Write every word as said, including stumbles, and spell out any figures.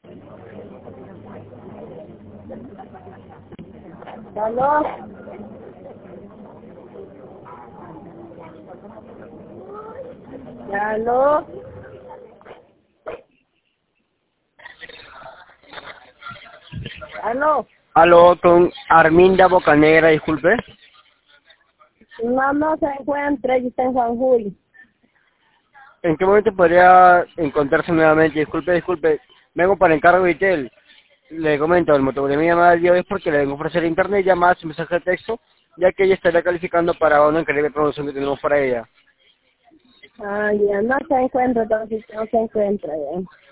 ¿Aló? ¿Aló? ¿Aló? Aló, con Arminda Bocanegra, disculpe. No, no se encuentra, ella está en San Julio. ¿En qué momento podría encontrarse nuevamente? Disculpe, disculpe. Vengo para encargo de Itel. Le comento, el motivo de mi llamada el día de hoy es porque le vengo a ofrecer internet, llamadas y mensaje de texto, ya que ella estaría calificando para una increíble promoción que tenemos para ella. Ah, ya, no se encuentra, entonces no se encuentra ya.